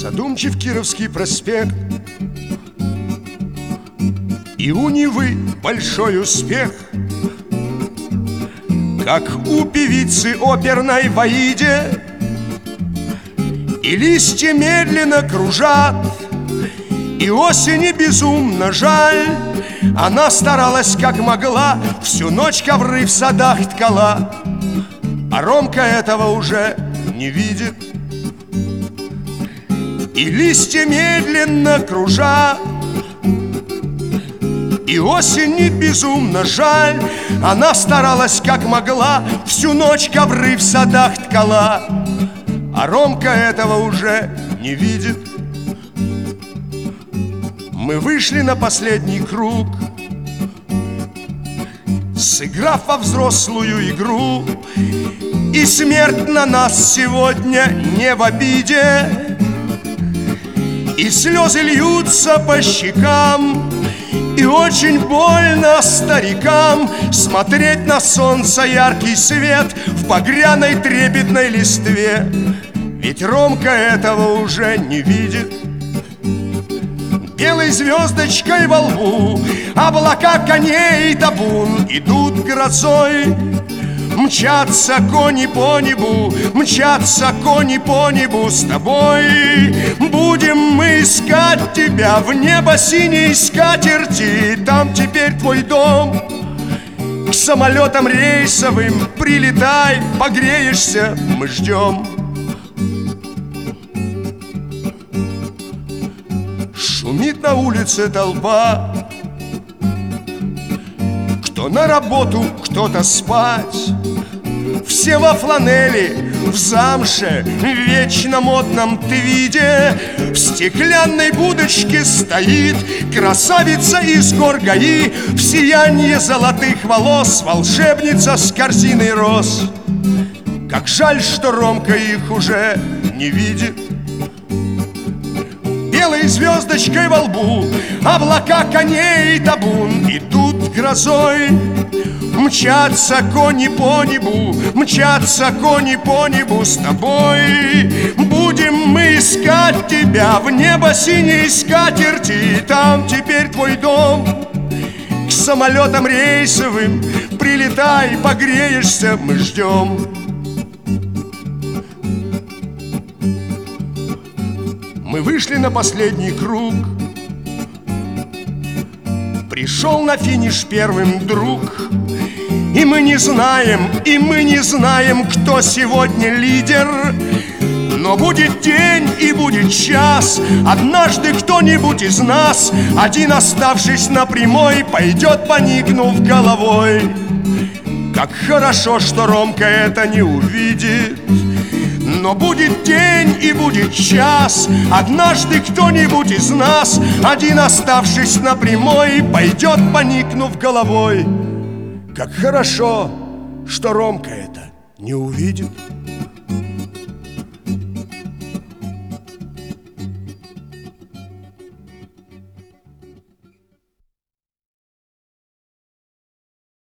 Задумчив Кировский проспект, и у Невы большой успех. Как у певицы оперной в Аиде, и листья медленно кружат, и осени безумно жаль. Она старалась как могла, всю ночь ковры в садах ткала, а Ромка этого уже не видит. И листья медленно кружат, и осени безумно жаль. Она старалась как могла, всю ночь ковры в садах ткала, а Ромка этого уже не видит. Мы вышли на последний круг, сыграв во взрослую игру, и смерть на нас сегодня не в обиде. И слезы льются по щекам, и очень больно старикам смотреть на солнце яркий свет в багряной трепетной листве. Ведь Ромка этого уже не видит. Белой звездочкой во лбу облака коней табун идут грозой. Мчатся кони по небу, мчатся кони по небу с тобой. Будем мы искать тебя в небо синей скатерти, там теперь твой дом. К самолетам рейсовым прилетай, погреешься, мы ждем. Шумит на улице толпа, кто на работу, кто-то спать. Все во фланели, в замше, в вечно модном твиде. В стеклянной будочке стоит красавица из гор Гаи, в сиянье золотых волос волшебница с корзиной роз. Как жаль, что Ромка их уже не видит. Белой звездочкой во лбу облака коней табун идут грозой. Мчатся кони по небу, мчатся кони по небу с тобой. Будем мы искать тебя в небо синей скатерти, там теперь твой дом. К самолетам рейсовым прилетай, погреешься, мы ждем. Мы вышли на последний круг, пришел на финиш первым друг. И мы не знаем, кто сегодня лидер. Но будет день и будет час, однажды кто-нибудь из нас, один оставшись на прямой, пойдет, поникнув головой. Как хорошо, что Ромка это не увидит. Но будет день и будет час, однажды кто-нибудь из нас, один оставшись на прямой, пойдет, поникнув головой. Как хорошо, что Ромка это не увидит.